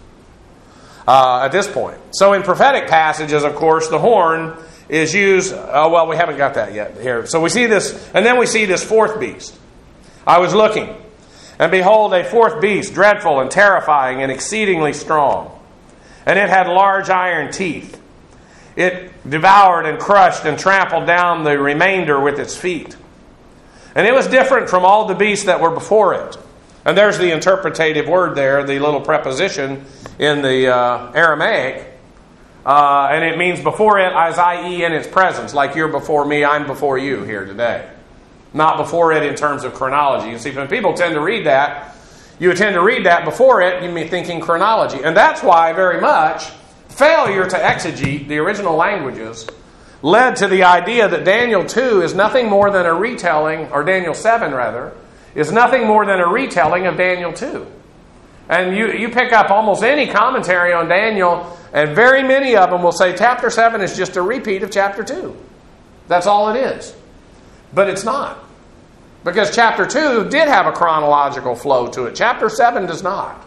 At this point. So in prophetic passages, of course, the horn is used... well, we haven't got that yet here. So we see this, and then we see this 4th beast. I was looking, and behold, a 4th beast, dreadful and terrifying and exceedingly strong. And it had large iron teeth. It devoured and crushed and trampled down the remainder with its feet. And it was different from all the beasts that were before it. And there's the interpretative word there, the little preposition in the Aramaic. And it means before it, as i.e. in its presence. Like you're before me, I'm before you here today. Not before it in terms of chronology. You see, when people tend to read that, you tend to read that before it, you mean thinking chronology. And that's why very much failure to exegete the original languages led to the idea that Daniel 2 is nothing more than a retelling, or Daniel 7 rather, is nothing more than a retelling of Daniel 2. And you pick up almost any commentary on Daniel, and very many of them will say chapter 7 is just a repeat of chapter 2. That's all it is. But it's not. Because chapter 2 did have a chronological flow to it. Chapter 7 does not.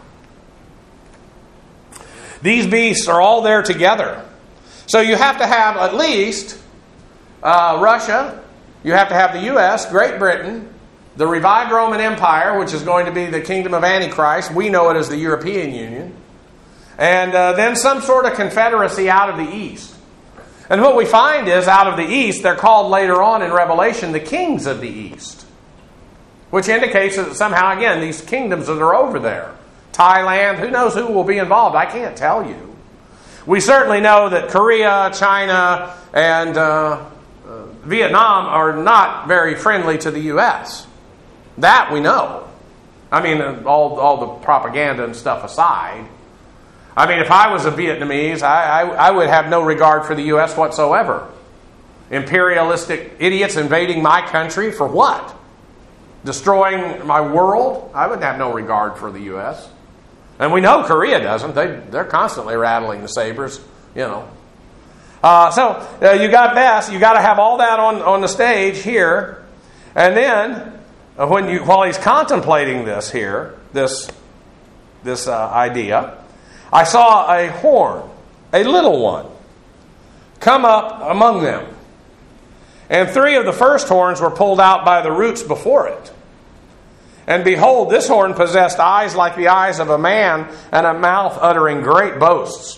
These beasts are all there together. So you have to have at least Russia, you have to have the U.S., Great Britain, the revived Roman Empire, which is going to be the kingdom of Antichrist. We know it as the European Union. And then some sort of confederacy out of the East. And what we find is, out of the East, they're called later on in Revelation the kings of the East. Which indicates that somehow, again, these kingdoms that are over there, Thailand, who knows who will be involved? I can't tell you. We certainly know that Korea, China, and Vietnam are not very friendly to the U.S. That we know. I mean, all the propaganda and stuff aside. I mean, if I was a Vietnamese, I would have no regard for the U.S. whatsoever. Imperialistic idiots invading my country for what? Destroying my world? I would have no regard for the U.S. And we know Korea doesn't. They're constantly rattling the sabers, you know. So you got this. You got to have all that on the stage here. And then, while he's contemplating this here, this idea, I saw a horn, a little one, come up among them. And 3 of the first horns were pulled out by the roots before it. And behold, this horn possessed eyes like the eyes of a man, and a mouth uttering great boasts.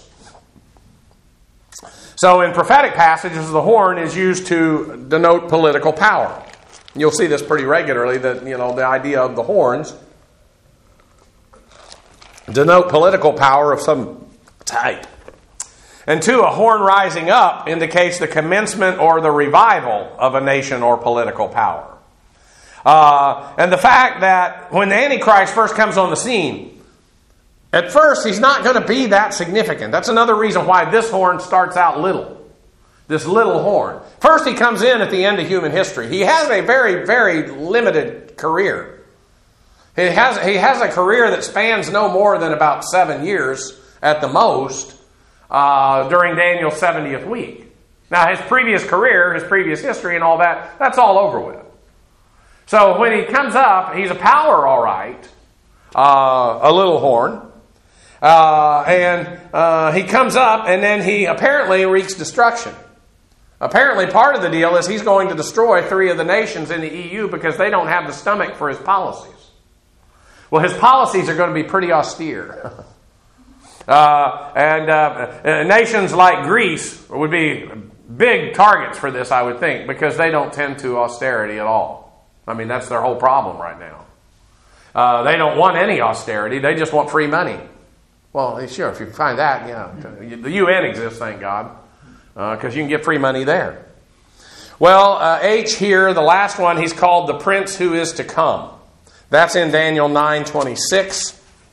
So in prophetic passages, the horn is used to denote political power. You'll see this pretty regularly, that, you know, the idea of the horns denote political power of some type. And 2, a horn rising up indicates the commencement or the revival of a nation or political power. And the fact that when the Antichrist first comes on the scene, at first he's not going to be that significant. That's another reason why this horn starts out little. This little horn. First he comes in at the end of human history. He has a very, very limited career. He has a career that spans no more than about 7 years at the most during Daniel's 70th week. Now, his previous career, his previous history and all that, that's all over with. So when he comes up, he's a power, all right, a little horn. And he comes up and then he apparently wreaks destruction. Apparently part of the deal is he's going to destroy 3 of the nations in the EU because they don't have the stomach for his policies. Well, his policies are going to be pretty austere. Nations like Greece would be big targets for this, I would think, because they don't tend to austerity at all. I mean, that's their whole problem right now. They don't want any austerity. They just want free money. Well, sure, if you find that, yeah. The UN exists, thank God, because you can get free money there. Well, H here, the last one, he's called the Prince who is to come. That's in Daniel 9:26.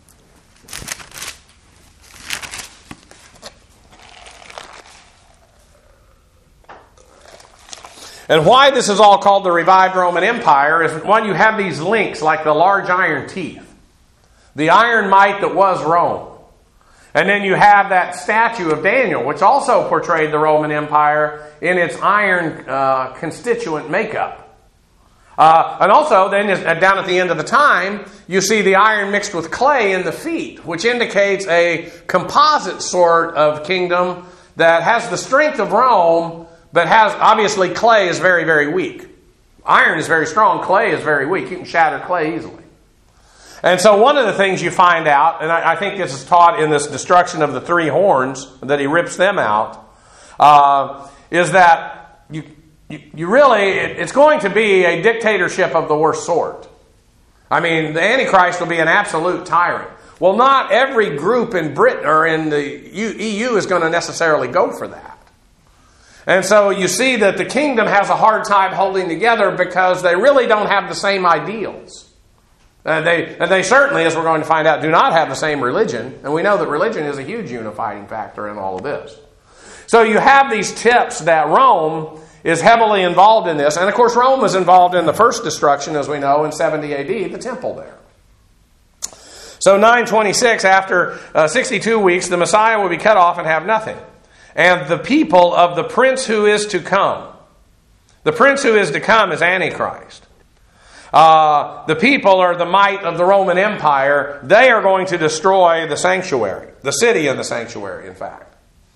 And why this is all called the revived Roman Empire is, one, you have these links like the large iron teeth. The iron might that was Rome. And then you have that statue of Daniel, which also portrayed the Roman Empire in its iron constituent makeup. And also, then down at the end of the time, you see the iron mixed with clay in the feet, which indicates a composite sort of kingdom that has the strength of Rome, but has, obviously, clay is very, very weak. Iron is very strong, clay is very weak. You can shatter clay easily. And so one of the things you find out, and I think this is taught in this destruction of the 3 horns, that he rips them out, is that you really, it's going to be a dictatorship of the worst sort. I mean, the Antichrist will be an absolute tyrant. Well, not every group in Britain or in the EU is going to necessarily go for that. And so you see that the kingdom has a hard time holding together because they really don't have the same ideals. They certainly, as we're going to find out, do not have the same religion. And we know that religion is a huge unifying factor in all of this. So you have these tips that Rome is heavily involved in this. And of course, Rome was involved in the first destruction, as we know, in 70 AD, the temple there. So 926, after 62 weeks, the Messiah will be cut off and have nothing. And the people of the prince who is to come. The prince who is to come is Antichrist. The people are the might of the Roman Empire. They are going to destroy the sanctuary, the city and the sanctuary, in fact.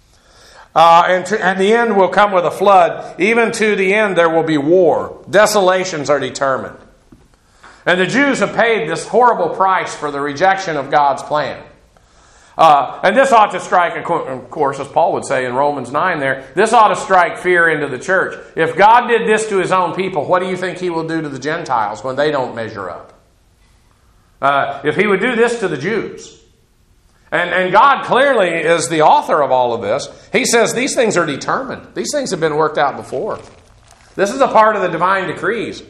And the end will come with a flood. Even to the end there will be war. Desolations are determined. And the Jews have paid this horrible price for the rejection of God's plan. And this ought to strike, of course, as Paul would say in Romans 9 there, this ought to strike fear into the church. If God did this to his own people, what do you think he will do to the Gentiles when they don't measure up? If he would do this to the Jews. And God clearly is the author of all of this. He says these things are determined. These things have been worked out before. This is a part of the divine decrees.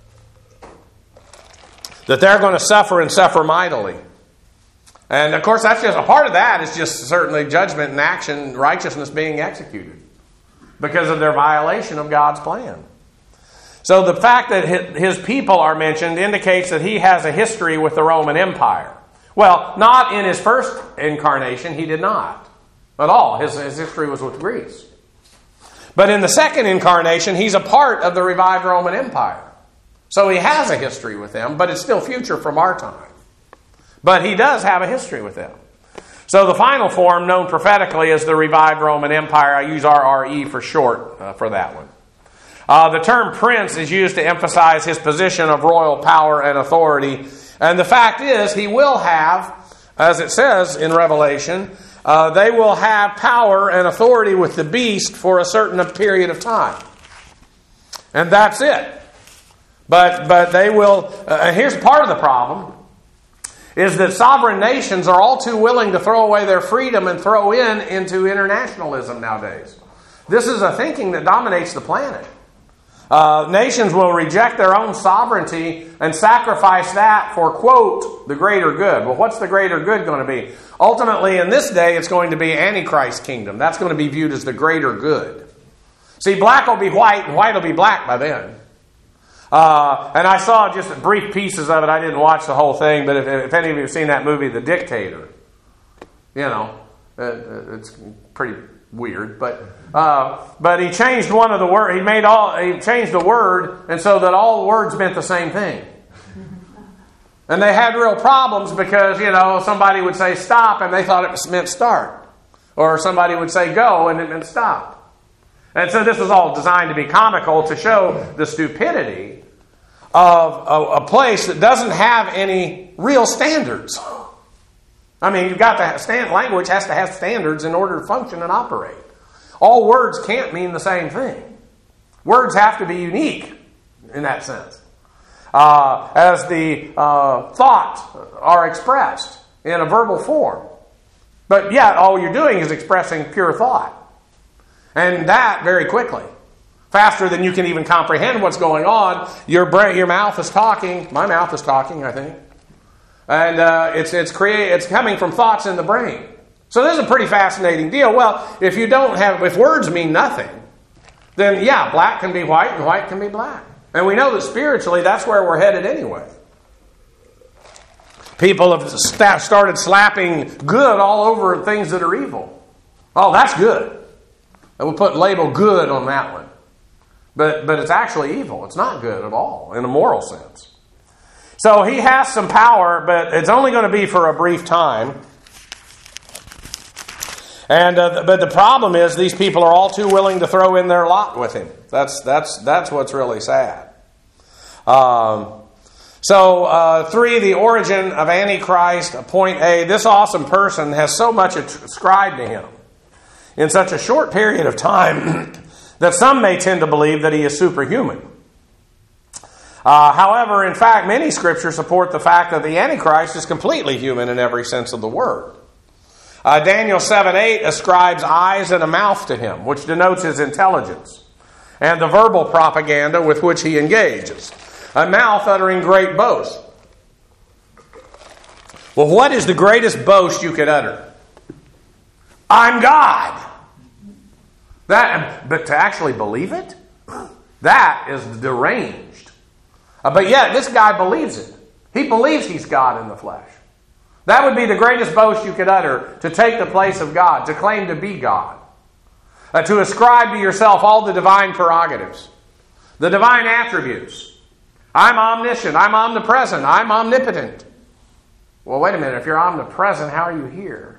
That they're going to suffer and suffer mightily. And of course, that's just a part of that is just certainly judgment and action, righteousness being executed because of their violation of God's plan. So the fact that his people are mentioned indicates that he has a history with the Roman Empire. Well, not in his first incarnation, he did not at all. His history was with Greece. But in the second incarnation, he's a part of the revived Roman Empire. So he has a history with them, but it's still future from our time. But he does have a history with them. So the final form, known prophetically as the revived Roman Empire, I use RRE for short for that one. The term prince is used to emphasize his position of royal power and authority. And the fact is, he will have, as it says in Revelation, they will have power and authority with the beast for a certain period of time. And that's it. But they will, here's part of the problem, is that sovereign nations are all too willing to throw away their freedom and throw into internationalism nowadays. This is a thinking that dominates the planet. Nations will reject their own sovereignty and sacrifice that for, quote, the greater good. Well, what's the greater good going to be? Ultimately, in this day, it's going to be Antichrist's kingdom. That's going to be viewed as the greater good. See, black will be white and white will be black by then. And I saw just brief pieces of it. I didn't watch the whole thing, but if any of you have seen that movie, The Dictator, it's pretty weird. But he changed one of the words. He changed the word, and so that all the words meant the same thing. And they had real problems because, somebody would say stop and they thought it meant start. Or somebody would say go and it meant stop. And so this was all designed to be comical to show the stupidity of a place that doesn't have any real standards. I mean, you've got to language has to have standards in order to function and operate. All words can't mean the same thing. Words have to be unique in that sense. As the thought are expressed in a verbal form. But yet, all you're doing is expressing pure thought. And that very quickly. Faster than you can even comprehend what's going on. Your mouth is talking. My mouth is talking, I think. And it's coming from thoughts in the brain. So this is a pretty fascinating deal. Well, if words mean nothing, then black can be white and white can be black. And we know that spiritually, that's where we're headed anyway. People have started slapping good all over things that are evil. Oh, that's good. And we'll put label good on that one. But it's actually evil. It's not good at all in a moral sense. So he has some power, but it's only going to be for a brief time. And but the problem is these people are all too willing to throw in their lot with him. That's what's really sad. 3, the origin of Antichrist. Point A, this awesome person has so much ascribed to him in such a short period of time that some may tend to believe that he is superhuman. However, in fact, many scriptures support the fact that the Antichrist is completely human in every sense of the word. Daniel 7:8 ascribes eyes and a mouth to him, which denotes his intelligence and the verbal propaganda with which he engages. A mouth uttering great boast. Well, what is the greatest boast you could utter? I'm God. But to actually believe it, that is deranged. But yet, this guy believes it. He believes he's God in the flesh. That would be the greatest boast you could utter, to take the place of God, to claim to be God. To ascribe to yourself all the divine prerogatives, the divine attributes. I'm omniscient, I'm omnipresent, I'm omnipotent. Well, wait a minute, if you're omnipresent, how are you here?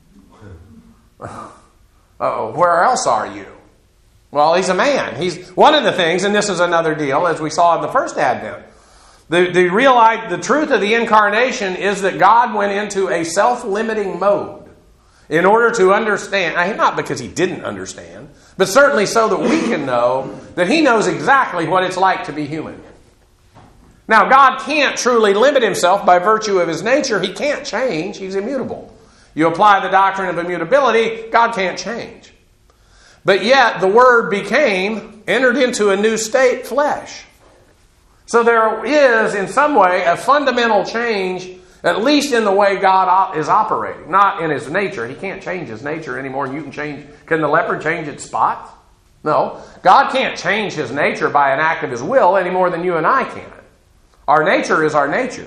Where else are you? Well, he's a man. He's one of the things, and this is another deal, as we saw in the first Advent. The truth of the incarnation is that God went into a self-limiting mode in order to understand, not because he didn't understand, but certainly so that we can know that he knows exactly what it's like to be human. Now, God can't truly limit himself by virtue of his nature. He can't change. He's immutable. You apply the doctrine of immutability, God can't change. But yet, the Word entered into a new state, flesh. So there is, in some way, a fundamental change, at least in the way God is operating. Not in his nature. He can't change his nature any more than you can change. Can the leopard change its spots? No. God can't change his nature by an act of his will any more than you and I can. Our nature is our nature.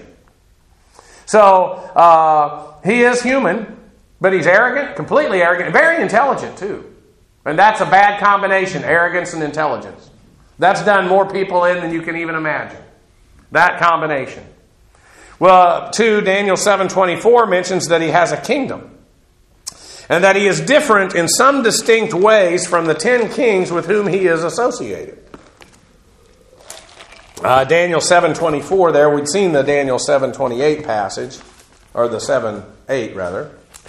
So, he is human, but he's arrogant, completely arrogant, very intelligent too. And that's a bad combination, arrogance and intelligence. That's done more people in than you can even imagine. That combination. Well, 2, Daniel 7:24 mentions that he has a kingdom. And that he is different in some distinct ways from the 10 kings with whom he is associated. Daniel 7:24 there, we'd seen the Daniel 7:28 passage, or the 7:8 rather.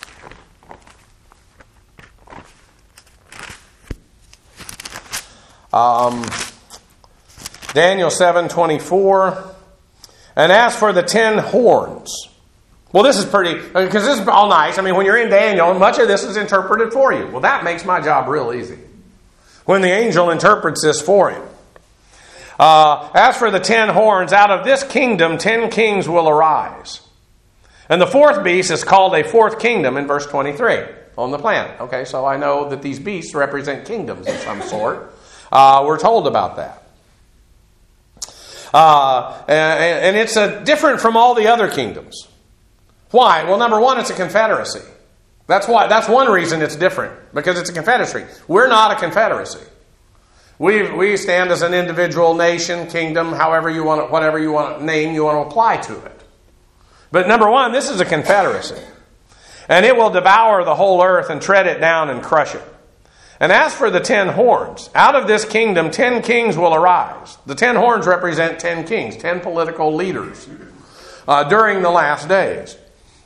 Daniel 7:24, and as for the 10 horns. Well, this is pretty, because this is all nice. I mean, when you're in Daniel, much of this is interpreted for you. Well, that makes my job real easy. When the angel interprets this for him. As for the 10 horns, out of this kingdom 10 kings will arise. And the fourth beast is called a fourth kingdom in verse 23 on the planet. Okay, so I know that these beasts represent kingdoms of some sort. We're told about that. And it's different from all the other kingdoms. Why? Well, number one, it's a confederacy. That's one reason it's different, because it's a confederacy. We're not a confederacy. We stand as an individual nation, kingdom, whatever you want to name you want to apply to it. But number one, this is a confederacy. And it will devour the whole earth and tread it down and crush it. And as for the 10 horns, out of this kingdom 10 kings will arise. The 10 horns represent 10 kings, 10 political leaders during the last days.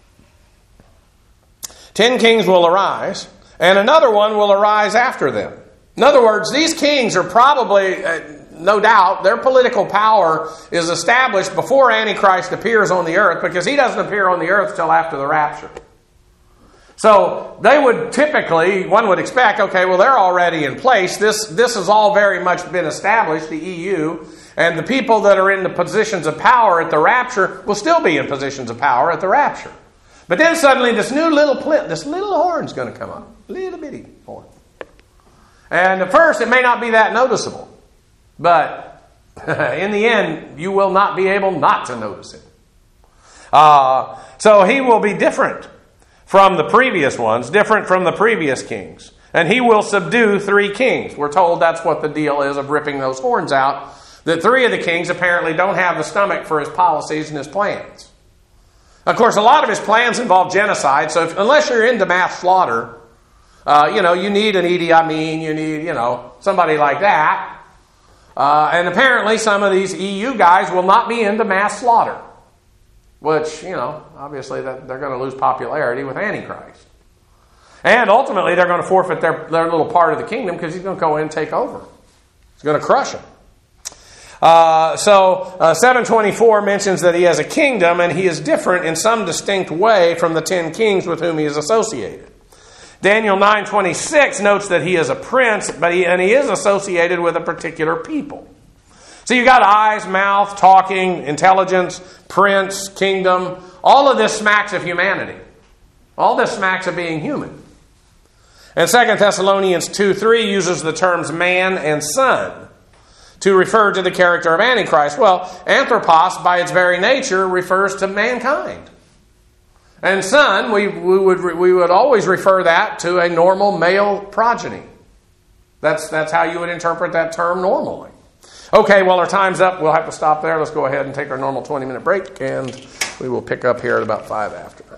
10 kings will arise, and another one will arise after them. In other words, these kings are probably, no doubt, their political power is established before Antichrist appears on the earth, because he doesn't appear on the earth till after the rapture. So they would typically, one would expect, okay, well, they're already in place. This has all very much been established, the EU, and the people that are in the positions of power at the rapture will still be in positions of power at the rapture. But then suddenly this little horn's going to come up. Little bitty horn. And at first it may not be that noticeable. But in the end, you will not be able not to notice it. So he will be different from the previous ones, different from the previous kings. And he will subdue 3 kings. We're told that's what the deal is of ripping those horns out. That 3 of the kings apparently don't have the stomach for his policies and his plans. Of course, a lot of his plans involve genocide, so unless you're into mass slaughter, you need an Idi Amin, you need, somebody like that. And apparently some of these EU guys will not be into mass slaughter, which, obviously they're going to lose popularity with Antichrist. And ultimately they're going to forfeit their little part of the kingdom, because he's going to go in and take over. He's going to crush them. 724 mentions that he has a kingdom, and he is different in some distinct way from the 10 kings with whom he is associated. Daniel 9:26 notes that he is a prince, and he is associated with a particular people. So you got eyes, mouth, talking, intelligence, prince, kingdom. All of this smacks of humanity. All this smacks of being human. And 2 Thessalonians 2:3 uses the terms man and son to refer to the character of Antichrist. Well, anthropos, by its very nature, refers to mankind. And son, we would always refer that to a normal male progeny. That's how you would interpret that term normally. Okay, well, our time's up. We'll have to stop there. Let's go ahead and take our normal 20-minute break, and we will pick up here at about 5 after.